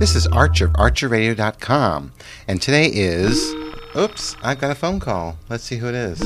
This is Archer of ArcherRadio.com, and today is... Oops, I've got a phone call. Let's see who it is.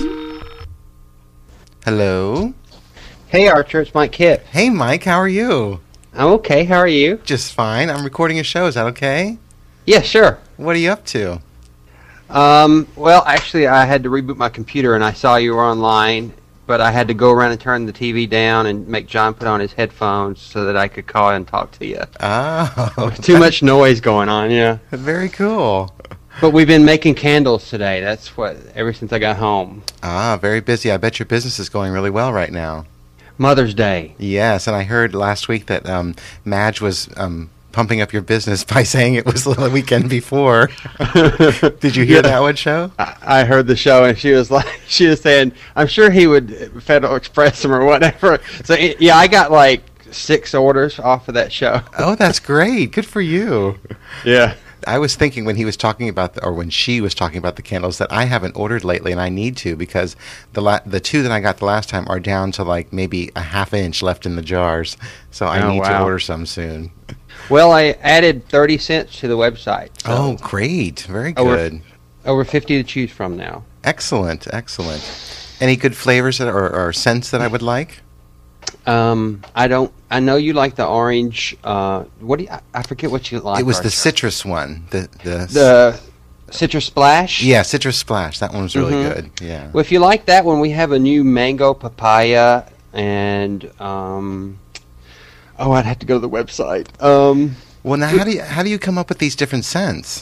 Hello? Hey, Archer, it's Mike Kipp. Hey, Mike, how are you? I'm okay, how are you? Just fine. I'm recording a show. Is that okay? Yeah, sure. What are you up to? Well, actually, I had to reboot my computer, and I saw you were online, but I had to go around and turn the TV down and make John put on his headphones so that I could call and talk to you. Oh. Too much noise going on, yeah. Very cool. But we've been making candles today. That's what, ever since I got home. Ah, very busy. I bet your business is going really well right now. Mother's Day. Yes, and I heard last week that Madge was pumping up your business by saying it was the weekend before. Did you hear that one, show? I heard the show, and she was saying, I'm sure he would Federal Express them or whatever. So, yeah, I got like 6 orders off of that show. Oh, that's great. Good for you. Yeah. I was thinking when he was talking about, or when she was talking about the candles, that I haven't ordered lately, and I need to, because the 2 that I got the last time are down to like maybe a half inch left in the jars. So I need to order some soon. Well, I added 30 cents to the website. So oh, great. Very good. Over 50 to choose from now. Excellent, excellent. Any good flavors or scents that I would like? I know you like the orange. What do you? I forget what you like. It was the citrus one. The Citrus Splash. Yeah, Citrus Splash. That one was really good. Yeah. Well, if you like that one, we have a new mango papaya and I'd have to go to the website. Well, now how do you come up with these different scents?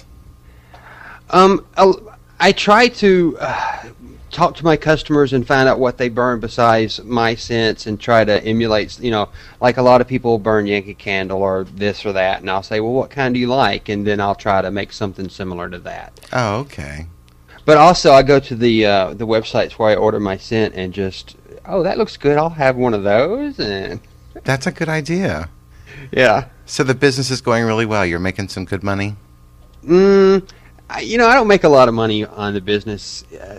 I try to talk to my customers and find out what they burn besides my scents and try to emulate, like a lot of people burn Yankee Candle or this or that, and I'll say, well, what kind do you like? And then I'll try to make something similar to that. Oh, okay. But also I go to the websites where I order my scent and just, that looks good, I'll have one of those. And that's a good idea. Yeah. So the business is going really well. You're making some good money? I don't make a lot of money on the business.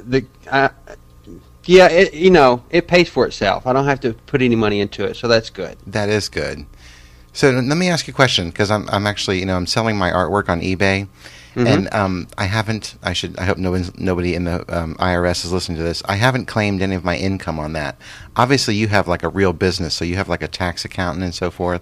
It pays for itself. I don't have to put any money into it, so that's good. That is good. So let me ask you a question, because I'm actually, I'm selling my artwork on eBay, and I hope nobody in the IRS is listening to this. I haven't claimed any of my income on that. Obviously, you have like a real business, so you have like a tax accountant and so forth.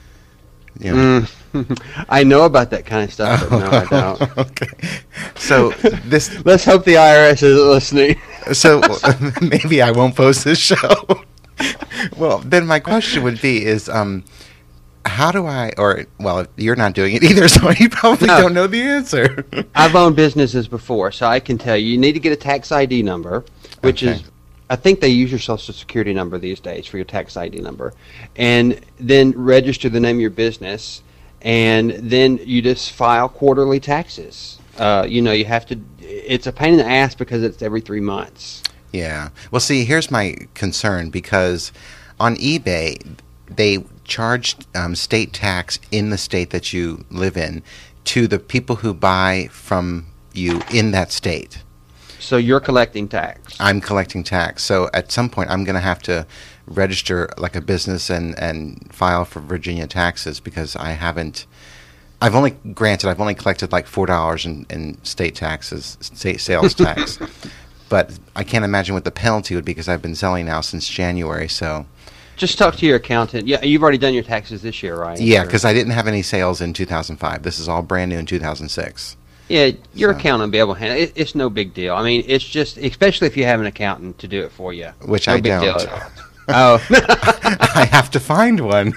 I know about that kind of stuff, but no, I don't. Okay. So let's hope the IRS isn't listening. So maybe I won't post this show. Well, then my question would be is, how do I, you're not doing it either, so you probably don't know the answer. I've owned businesses before, so I can tell you. You need to get a tax ID number, which is, I think they use your Social Security number these days for your tax ID number, and then register the name of your business, and then you just file quarterly taxes. You have to. It's a pain in the ass because it's every 3 months. Yeah. Well, see, here's my concern, because on eBay they charge state tax in the state that you live in to the people who buy from you in that state. So you're collecting tax. I'm collecting tax. So at some point, I'm going to have to register like a business and file for Virginia taxes, because I've only collected like $4 in state taxes, state sales tax. But I can't imagine what the penalty would be, because I've been selling now since January. So just talk to your accountant. Yeah, you've already done your taxes this year, right? Yeah, because I didn't have any sales in 2005. This is all brand new in 2006. Yeah, your accountant will be able to handle it. It's no big deal. I mean, it's just, especially if you have an accountant to do it for you. Which I don't. Big deal at all. I have to find one.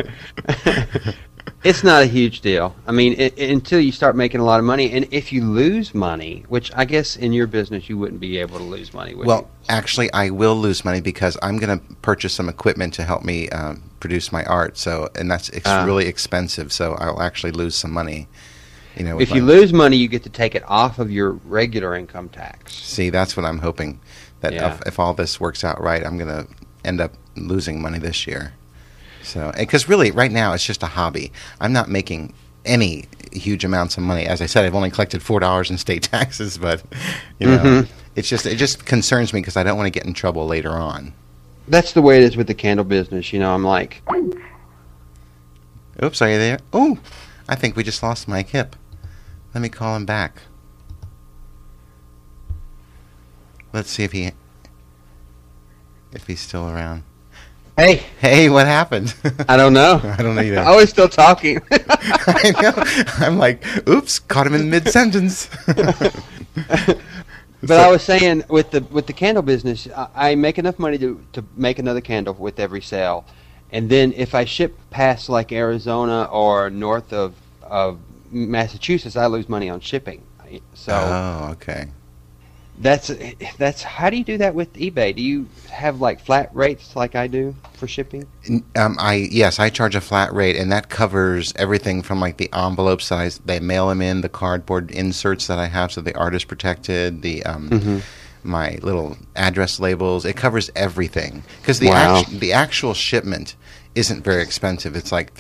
It's not a huge deal. I mean, until you start making a lot of money. And if you lose money, which I guess in your business you wouldn't be able to lose money, would you? Actually, I will lose money, because I'm going to purchase some equipment to help me produce my art. And that's really expensive, so I'll actually lose some money. If you lose money, you get to take it off of your regular income tax. See, that's what I'm hoping. That if all this works out right, I'm going to end up losing money this year. So, because really, right now, it's just a hobby. I'm not making any huge amounts of money. As I said, I've only collected $4 in state taxes, but it just concerns me, because I don't want to get in trouble later on. That's the way it is with the candle business. I'm like, oops, are you there? Oh. I think we just lost Mike Hipp. Let me call him back. Let's see if he's still around. Hey, what happened? I don't know. I don't know either. I was still talking. I know. I'm like, oops, caught him in mid-sentence. But I was saying, with the candle business, I make enough money to make another candle with every sale, and then if I ship past like Arizona or north of Massachusetts, I lose money on shipping. So okay. That's how do you do that with eBay? Do you have like flat rates like I do for shipping? I charge a flat rate, and that covers everything from like the envelopes that they mail them in, the cardboard inserts that I have so the art is protected, the my little address labels. It covers everything because the actual shipment isn't very expensive. It's like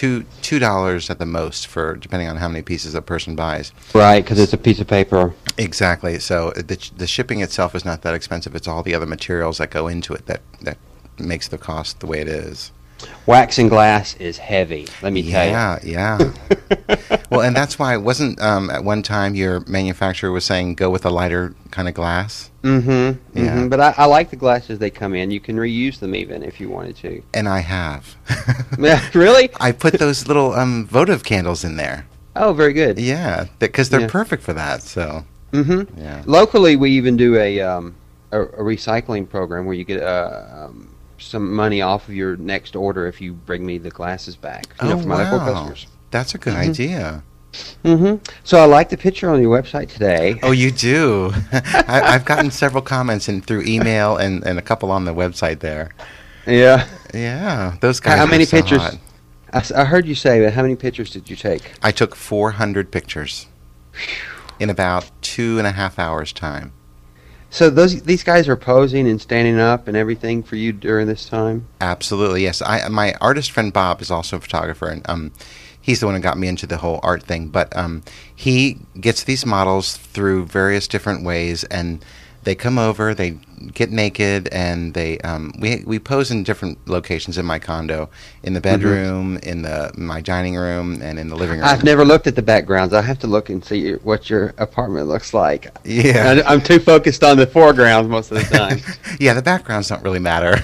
$2 at the most for depending on how many pieces a person buys. Right, because it's a piece of paper. Exactly. So the shipping itself is not that expensive. It's all the other materials that go into it that makes the cost the way it is. Wax and glass is heavy, let me tell you. Yeah. Well, and that's why wasn't at one time your manufacturer was saying go with a lighter kind of glass? Mm-hmm. Yeah. Mm-hmm. But I like the glasses they come in. You can reuse them even if you wanted to. And I have. Really? I put those little votive candles in there. Oh, very good. Yeah, because they're perfect for that. So. Mm-hmm. Yeah. Locally, we even do a recycling program where you get some money off of your next order if you bring me the glasses back. For my local customers. That's a good idea. Mm-hmm. So I like the picture on your website today. Oh, you do? I've gotten several comments through email and a couple on the website there. Yeah. Yeah, those guys. How many so pictures? Hot. I heard you say, but how many pictures did you take? I took 400 pictures in about 2.5 hours' time. So these guys are posing and standing up and everything for you during this time? Absolutely, yes. My artist friend Bob is also a photographer, and he's the one who got me into the whole art thing. But he gets these models through various different ways, and they come over, they get naked, and they we pose in different locations in my condo, in the bedroom, in my dining room, and in the living room. I've never looked at the backgrounds. I have to look and see what your apartment looks like. Yeah, I'm too focused on the foregrounds most of the time. Yeah, the backgrounds don't really matter,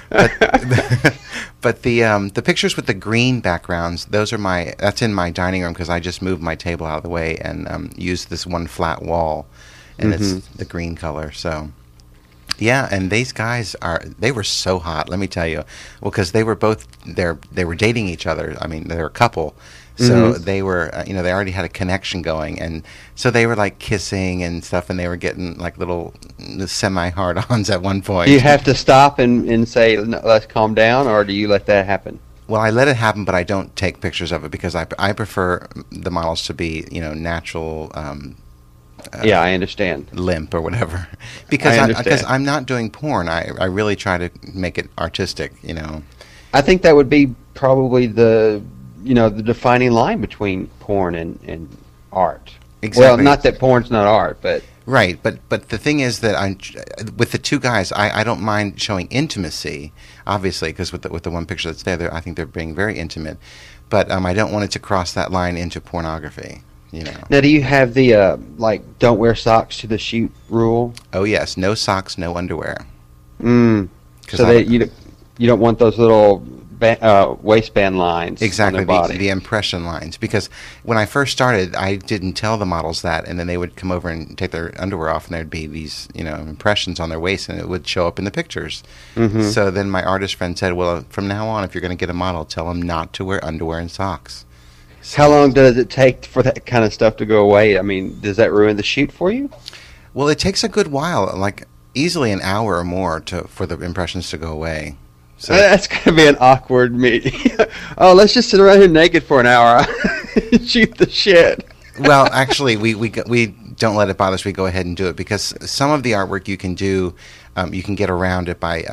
but the pictures with the green backgrounds, that's in my dining room because I just moved my table out of the way and used this one flat wall. And it's the green color, so yeah. And these guys they were so hot, let me tell you. Well, because they were dating each other. I mean, they're a couple, so they were they already had a connection going, and so they were like kissing and stuff, and they were getting like little semi-hard-ons at one point. Do you have to stop and say, no, let's calm down, or do you let that happen? Well, I let it happen, but I don't take pictures of it because I prefer the models to be natural. Yeah, I understand. Limp or whatever, because I'm not doing porn. I really try to make it artistic. I think that would be probably the defining line between porn and art. Exactly. Well, not that porn's not art, but right. But the thing is that with the two guys, I don't mind showing intimacy, obviously, because with the one picture that's there, I think they're being very intimate. But I don't want it to cross that line into pornography. Now, do you have the don't wear socks to the shoot rule? Oh yes, no socks, no underwear. So you don't want those little waistband lines. Exactly, on their body. The impression lines. Because when I first started, I didn't tell the models that, and then they would come over and take their underwear off, and there'd be these impressions on their waist, and it would show up in the pictures. So then my artist friend said, well, from now on, if you're going to get a model, tell them not to wear underwear and socks. How long does it take for that kind of stuff to go away? I mean, does that ruin the shoot for you? Well, it takes a good while, like easily an hour or more for the impressions to go away. So that's going to be an awkward meeting. Oh, let's just sit around here naked for an hour and shoot the shit. Well, actually, we don't let it bother us. We go ahead and do it because some of the artwork you can do, you can get around it by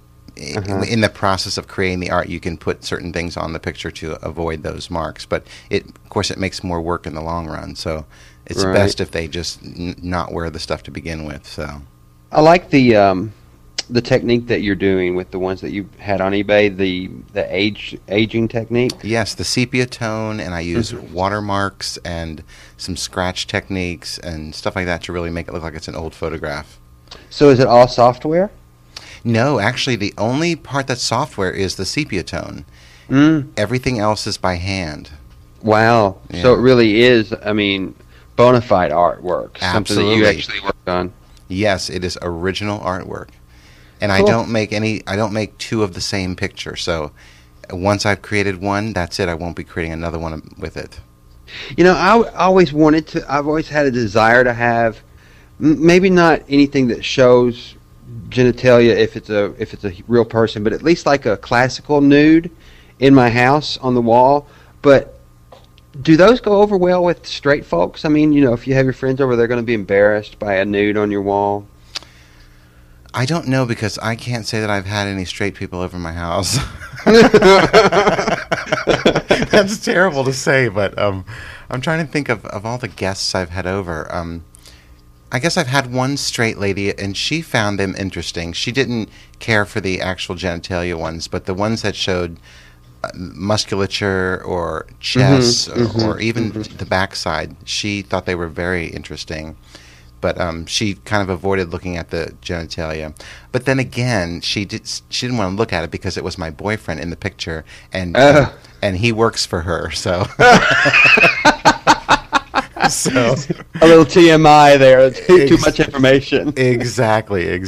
in the process of creating the art, you can put certain things on the picture to avoid those marks. But of course, it makes more work in the long run. So it's best if they just not wear the stuff to begin with. So I like the the technique that you're doing with the ones that you had on eBay, the aging technique? Yes, the sepia tone, and I use watermarks and some scratch techniques and stuff like that to really make it look like it's an old photograph. So is it all software? No, actually, the only part that's software is the sepia tone. Everything else is by hand. Wow. Yeah. So it really is, I mean, bona fide artwork. Absolutely. Something that you actually worked on. Yes, it is original artwork. And cool. I don't make two of the same picture. So once I've created one, that's it. I won't be creating another one with it. You know, I've always had a desire to have, maybe not anything that shows genitalia if it's a real person, but at least like a classical nude in my house on the wall. But do those go over well with straight folks? I mean, you know, if you have your friends over, they're going to be embarrassed by a nude on your wall. I don't know, because I can't say that I've had any straight people over my house. That's terrible to say, but I'm trying to think of all the guests I've had over. I guess I've had one straight lady, and she found them interesting. She didn't care for the actual genitalia ones, but the ones that showed musculature or chest or even the backside, she thought they were very interesting. But she kind of avoided looking at the genitalia. But then again, she didn't want to look at it because it was my boyfriend in the picture, and he works for her, so. So a little TMI there. Too much information. Exactly.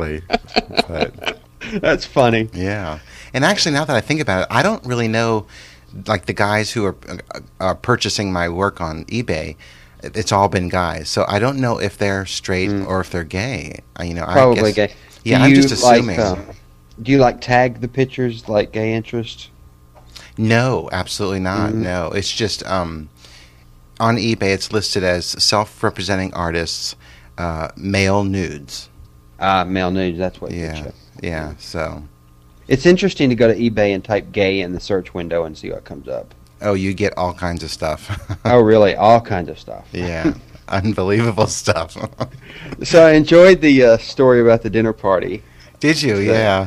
But that's funny. Yeah. And actually, now that I think about it, I don't really know, like the guys who are purchasing my work on eBay. It's all been guys, so I don't know if they're straight or if they're gay. You know, probably I guess, gay. Yeah, I'm just assuming. Do you like tag the pictures like gay interest? No, absolutely not. No, it's just on eBay. It's listed as self-representing artists, male nudes. Male nudes. That's what. Yeah. So it's interesting to go to eBay and type "gay" in the search window and see what comes up. Oh, you get all kinds of stuff. Oh, really? All kinds of stuff. Yeah, unbelievable stuff. So I enjoyed the story about the dinner party. Did you? Yeah.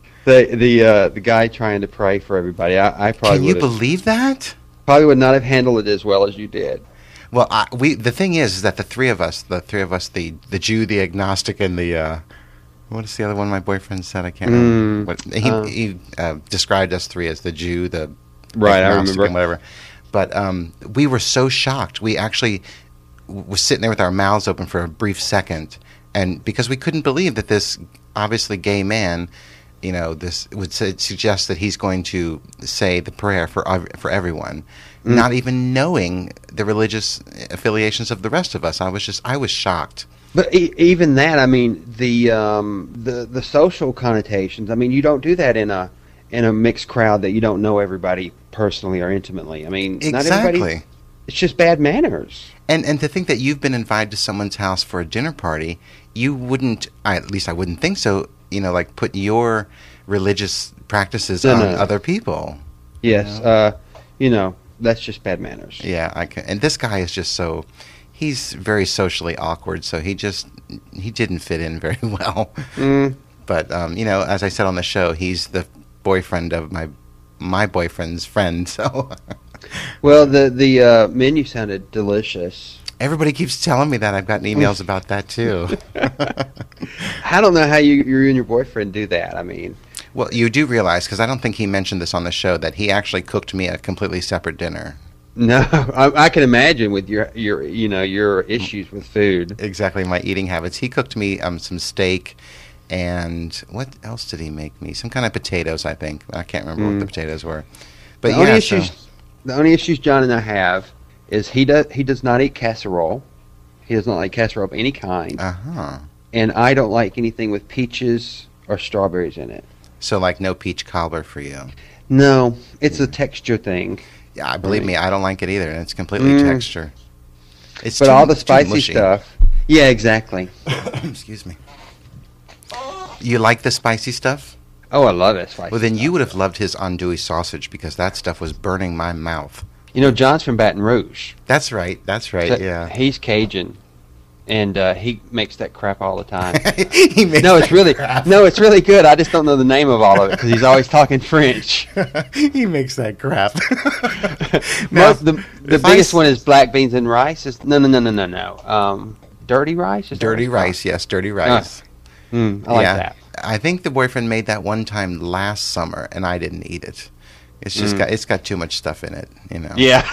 The guy trying to pray for everybody. I probably. Can you believe that? Probably would not have handled it as well as you did. Well, the thing is that the three of us, the Jew, the agnostic, and the what is the other one my boyfriend said? I can't remember. What he described us three as the Jew, the right, I remember. And whatever. But we were so shocked. We actually was sitting there with our mouths open for a brief second, and because we couldn't believe that this obviously gay man, you know, this would suggest that he's going to say the prayer for everyone, not even knowing the religious affiliations of the rest of us. I was shocked. But even that, I mean, the social connotations. I mean, you don't do that in a mixed crowd that you don't know everybody personally or intimately. I mean, exactly. Not everybody. It's just bad manners. And to think that you've been invited to someone's house for a dinner party, you wouldn't. At least I wouldn't think so. You know, like put your religious practices on other people. Yes, you know, that's just bad manners. Yeah, and this guy is just so. He's very socially awkward, so he didn't fit in very well. But you know, as I said on the show, he's the boyfriend of my boyfriend's friend. So, well, the menu sounded delicious. Everybody keeps telling me that. I've gotten emails about that too. I don't know how you and your boyfriend do that. I mean, well, you do realize, because I don't think he mentioned this on the show, that he actually cooked me a completely separate dinner. No, I can imagine with your issues with food. Exactly, my eating habits. He cooked me some steak, and what else did he make me? Some kind of potatoes, I think. I can't remember what the potatoes were. But the only issues John and I have is he does not eat casserole. He does not like casserole of any kind. And I don't like anything with peaches or strawberries in it. So, like, no peach cobbler for you? No, it's a texture thing. Yeah, believe me, I don't like it either, and it's completely texture. But all the spicy stuff. Yeah, exactly. Excuse me. You like the spicy stuff? Oh, I love it. Spicy. Well, then you would have loved his andouille sausage, because that stuff was burning my mouth. You know, John's from Baton Rouge. That's right. So yeah. he's Cajun. and he makes that crap all the time. It's really good. I just don't know the name of all of it because he's always talking French. He makes that crap. The biggest one is black beans and rice. No. Dirty rice. Dirty rice. Yes, dirty rice. I like that. I think the boyfriend made that one time last summer, and I didn't eat it. It's just got too much stuff in it, you know. Yeah.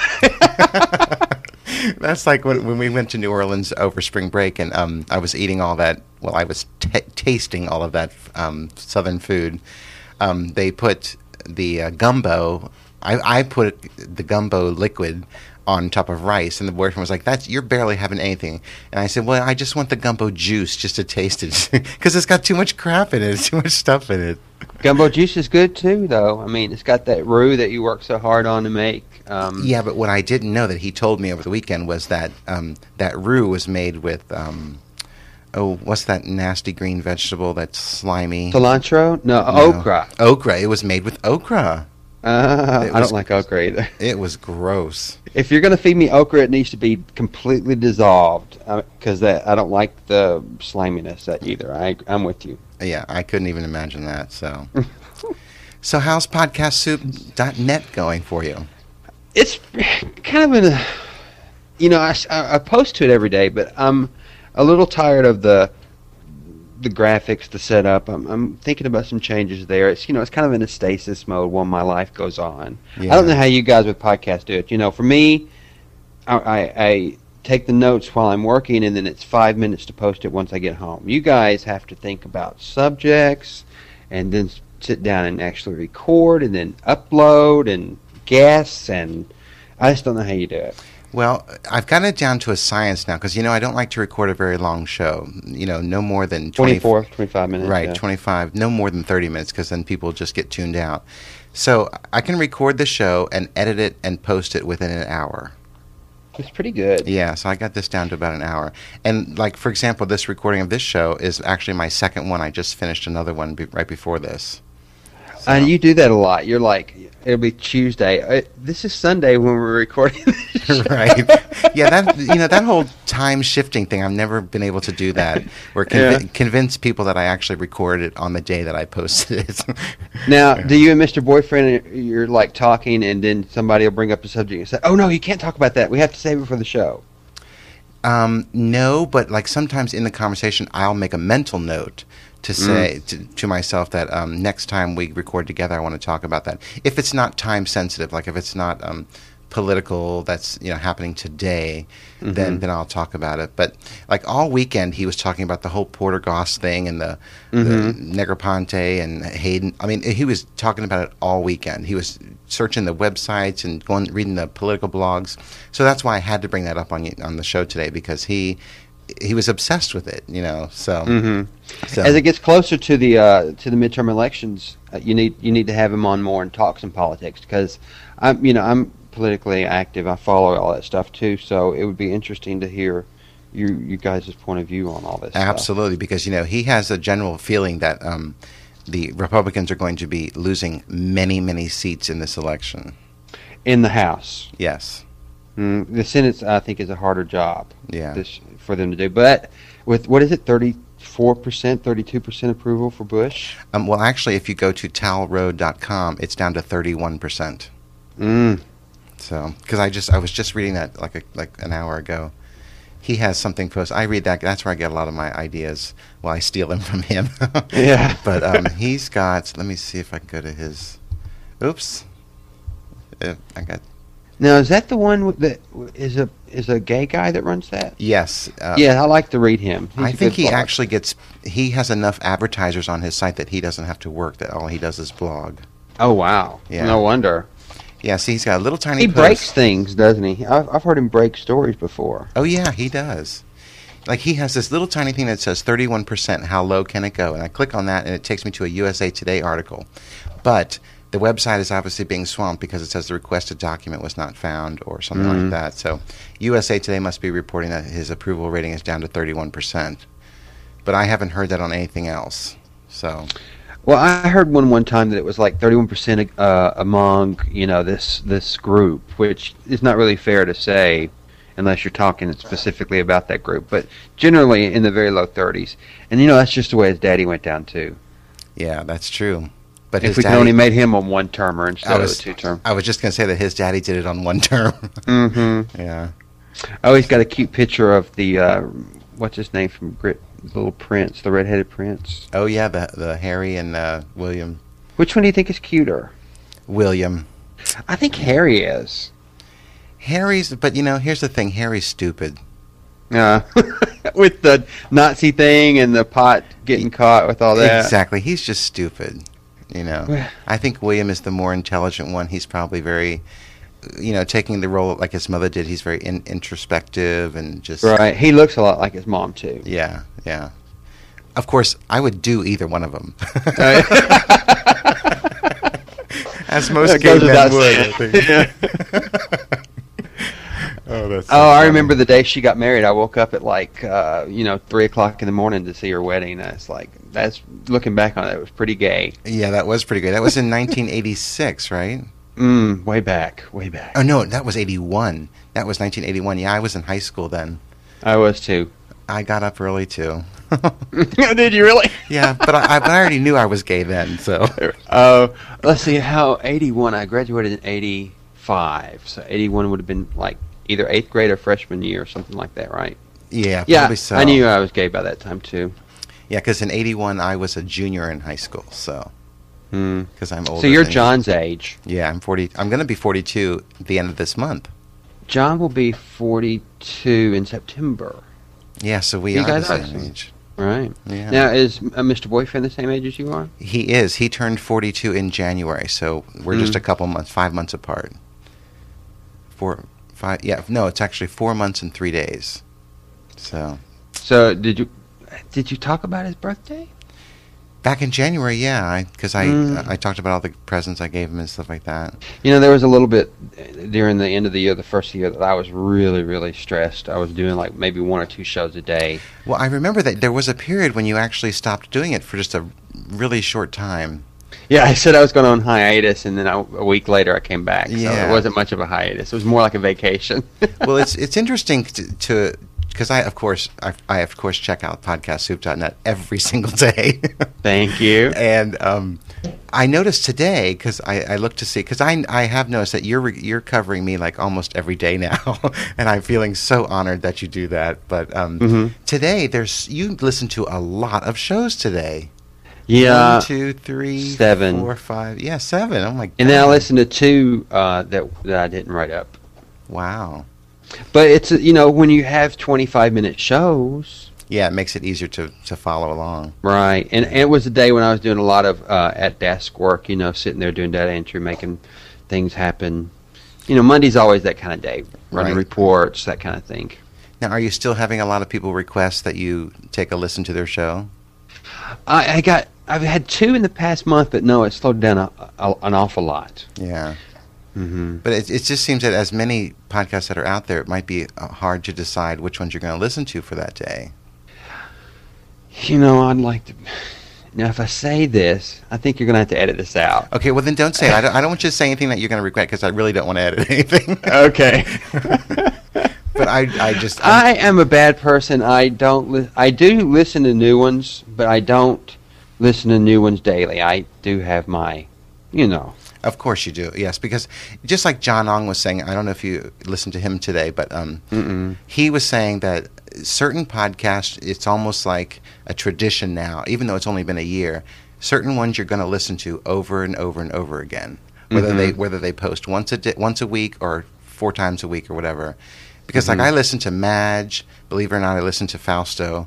That's like when we went to New Orleans over spring break, and I was eating all that. Well, I was tasting all of that Southern food. They put the gumbo. I put the gumbo liquid on top of rice, and the boyfriend was like, you're barely having anything. And I said, well, I just want the gumbo juice just to taste it because it's got too much crap in it, too much stuff in it. Gumbo juice is good too, though. I mean, it's got that roux that you work so hard on to make. Yeah, but what I didn't know that he told me over the weekend was that that roux was made with what's that nasty green vegetable that's slimy? Cilantro? No, okra. Okra. It was made with okra. I don't like okra either. It was gross. If you're going to feed me okra, it needs to be completely dissolved because I don't like the sliminess either. I'm with you. Yeah, I couldn't even imagine that. So, so how's podcastsoup.net going for you? It's kind of I post to it every day, but I'm a little tired of the graphics, the setup. I'm thinking about some changes there. It's it's kind of in a stasis mode while my life goes on. Yeah. I don't know how you guys with podcasts do it. For me, I take the notes while I'm working, and then it's 5 minutes to post it once I get home. You guys have to think about subjects, and then sit down and actually record, and then upload, and guests, and I just don't know how you do it. Well, I've gotten it down to a science now because, I don't like to record a very long show. No more than 25 minutes. Right, yeah. 25, no more than 30 minutes because then people just get tuned out. So I can record the show and edit it and post it within an hour. It's pretty good. Yeah, so I got this down to about an hour. And, like, for example, this recording of this show is actually my second one. I just finished another one right before this. So. And you do that a lot. You're like, it'll be Tuesday. This is Sunday when we're recording this show. Right. Yeah, that whole time shifting thing, I've never been able to do that. Or convince people that I actually recorded it on the day that I posted it. Now, do you and Mr. Boyfriend, you're like talking and then somebody will bring up a subject and say, oh, no, you can't talk about that. We have to save it for the show. No, but like sometimes in the conversation, I'll make a mental note to say to myself that next time we record together, I want to talk about that. If it's not time sensitive, like if it's not political, that's happening today, then I'll talk about it. But like all weekend, he was talking about the whole Porter Goss thing and the Negroponte and Hayden. I mean, he was talking about it all weekend. He was searching the websites and reading the political blogs. So that's why I had to bring that up on the show today because he was obsessed with it, So, so as it gets closer to the midterm elections, you need to have him on more and talk some politics because I'm politically active. I follow all that stuff too, so it would be interesting to hear you guys' point of view on all this. Absolutely, stuff. Because he has a general feeling that the Republicans are going to be losing many, many seats in this election. In the House, yes. The Senate, I think, is a harder job. Yeah. For them to do, but with what is it, 34%, 32% approval for Bush? Well, actually, if you go to talroad.com, it's down to 31%. So, because I was just reading that like an hour ago. He has something posted. I read that. That's where I get a lot of my ideas. Well, I steal them from him. Yeah. But he's got. Let me see if I can go to his. Oops. I got. Now, is that the one that is a gay guy that runs that? Yes. Yeah, I like to read him. I think he actually gets. He has enough advertisers on his site that he doesn't have to work. That all he does is blog. Oh wow! Yeah. No wonder. Yeah, see, he's got a little tiny. He post. Breaks things, doesn't he? I've heard him break stories before. Oh yeah, he does. Like he has this little tiny thing that says 31%. How low can it go? And I click on that, and it takes me to a USA Today article. But the website is obviously being swamped because it says the requested document was not found or something like that. So USA Today must be reporting that his approval rating is down to 31%. But I haven't heard that on anything else. So. Well, I heard one time that it was like 31% among this group, which is not really fair to say. unless you're talking specifically about that group. But generally in the very low 30s. And that's just the way his daddy went down too. Yeah, that's true. But if we could only made him a one-termer instead of a two-term. I was just going to say that his daddy did it on one term. Mm-hmm. Yeah. Oh, he's got a cute picture of the what's his name from Little Prince, the redheaded prince. Oh yeah, the Harry and William. Which one do you think is cuter? William. I think Harry is. But here's the thing: Harry's stupid. With the Nazi thing and the pot getting caught with all that. Exactly, he's just stupid. I think William is the more intelligent one. He's probably very, taking the role like his mother did. He's very introspective and just right. He looks a lot like his mom too. Yeah, yeah. Of course, I would do either one of them. As most gay men would, I think. I remember the day she got married. I woke up at 3:00 in the morning to see her wedding. That's looking back on it, it was pretty gay. Yeah, that was pretty gay. That was in 1986, right? Way back. Oh no, that was 81. That was 1981. Yeah, I was in high school then. I was too. I got up early too. Did you really? Yeah, but I already knew I was gay then. So. Let's see. How 81? I graduated in 85, so 81 would have been like either 8th grade or freshman year or something like that, right? Yeah, probably so. I knew I was gay by that time too. Yeah, because in 81 I was a junior in high school, so. Because I'm older. So you're John's age. Yeah, I'm 40. I'm going to be 42 at the end of this month. John will be 42 in September. Yeah, so we are the same age. Right. Yeah. Now, is Mr. Boyfriend the same age as you are? He is. He turned 42 in January, so we're just a couple months, 5 months apart. 4, 5. Yeah, no, it's actually 4 months and 3 days. So did you talk about his birthday? Back in January, yeah, because I talked about all the presents I gave him and stuff like that. There was a little bit during the end of the year, the first year, that I was really, really stressed. I was doing like maybe 1 or 2 shows a day. Well, I remember that there was a period when you actually stopped doing it for just a really short time. Yeah, I said I was going on hiatus, and then a week later I came back. Yeah. So it wasn't much of a hiatus. It was more like a vacation. Well, it's interesting to because I of course check out podcastsoup.net every single day. Thank you. And I noticed today, because I looked to see, because I have noticed that you're covering me like almost every day now, and I'm feeling so honored that you do that. But today you listen to a lot of shows today. Yeah. 1, 2, 3, 7, 4, 5. Yeah, 7. Oh my god. And then I listened to 2 that I didn't write up. Wow. But it's when you have 25-minute shows. Yeah, it makes it easier to follow along. Right, and it was a day when I was doing a lot of at desk work. Sitting there doing data entry, making things happen. Monday's always that kind of day, running reports, that kind of thing. Now, are you still having a lot of people request that you take a listen to their show? I've had 2 in the past month, but no, it slowed down an awful lot. Yeah. But it just seems that as many podcasts that are out there, it might be hard to decide which ones you're going to listen to for that day. I'd like to. Now, if I say this, I think you're going to have to edit this out. Okay, well then don't say it. I don't want you to say anything that you're going to regret, because I really don't want to edit anything. Okay. But I am a bad person. I do listen to new ones, but I don't listen to new ones daily. I do have my, Of course you do, yes, because just like John Ong was saying, I don't know if you listened to him today, but he was saying that certain podcasts, it's almost like a tradition now, even though it's only been a year. Certain ones you're going to listen to over and over and over again, whether they post once a week or 4 times a week or whatever. Because like I listen to Madge, believe it or not, I listen to Fausto,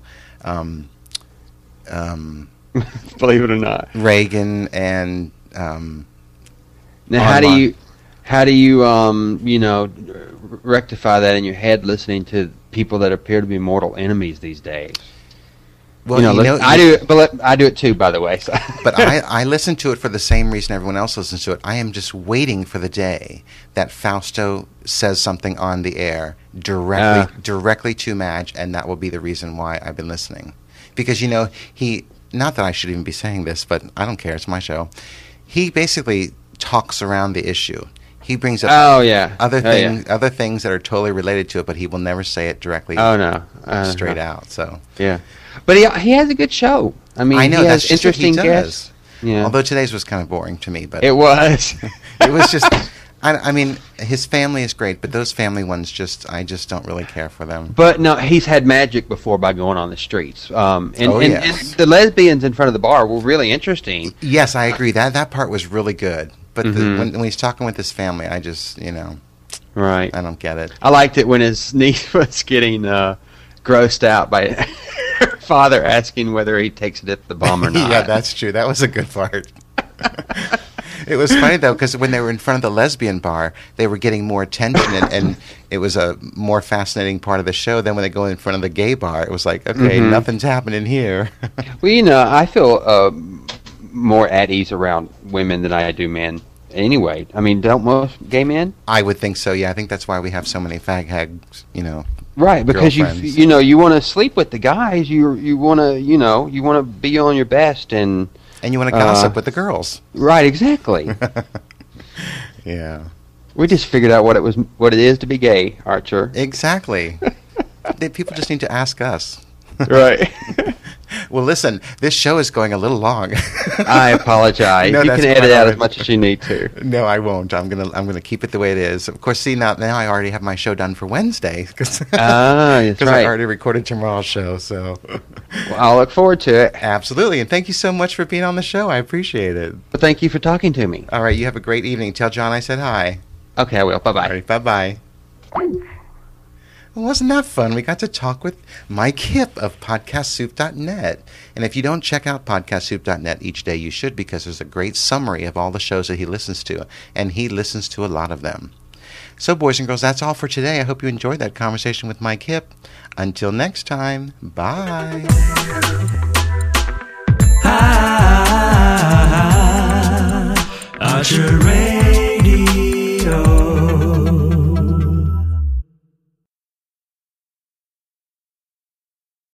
believe it or not, Reagan, and now how do you rectify that in your head, listening to people that appear to be mortal enemies these days? Well, I do it, but I do it too, by the way. So. But I listen to it for the same reason everyone else listens to it. I am just waiting for the day that Fausto says something on the air directly to Madge, and that will be the reason why I've been listening. Because he, not that I should even be saying this, but I don't care. It's my show. He basically talks around the issue. He brings up other things that are totally related to it, but he will never say it directly. Oh no, straight out. So yeah, but he has a good show. I mean, I know he that's has interesting guests. Yeah. Although today's was kind of boring to me, but it was. It was just. I mean, his family is great, but those family ones I just don't really care for them. But no, he's had magic before by going on the streets. And the lesbians in front of the bar were really interesting. Yes, I agree. That part was really good. But when he's talking with his family, I just, right. I don't get it. I liked it when his niece was getting grossed out by her father asking whether he takes it at the bomb or not. Yeah, that's true. That was a good part. It was funny, though, because when they were in front of the lesbian bar, they were getting more attention, and it was a more fascinating part of the show. Then when they go in front of the gay bar, it was like, okay, nothing's happening here. Well, I feel more at ease around women than I do men anyway. I mean, don't most gay men? I would think so, yeah. I think that's why we have so many fag hags, Right, because you want to sleep with the guys. You want to be on your best and you want to gossip with the girls. Right, exactly. Yeah. We just figured out what it is to be gay, Archer. Exactly. People just need to ask us. Right. Well, listen, this show is going a little long. I apologize. No, you can edit out as much as you need to. No, I won't. I'm gonna keep it the way it is. Of course, see now I already have my show done for Wednesday because right. I already recorded tomorrow's show. So well, I'll look forward to it. Absolutely, and thank you so much for being on the show. I appreciate it. Well, thank you for talking to me. All right, you have a great evening. Tell John I said hi. Okay, I will. Bye-bye. All right, bye-bye. Well, wasn't that fun? We got to talk with Mike Hipp of PodcastSoup.net. And if you don't check out PodcastSoup.net each day, you should, because there's a great summary of all the shows that he listens to. And he listens to a lot of them. So, boys and girls, that's all for today. I hope you enjoyed that conversation with Mike Hipp. Until next time, bye. Archer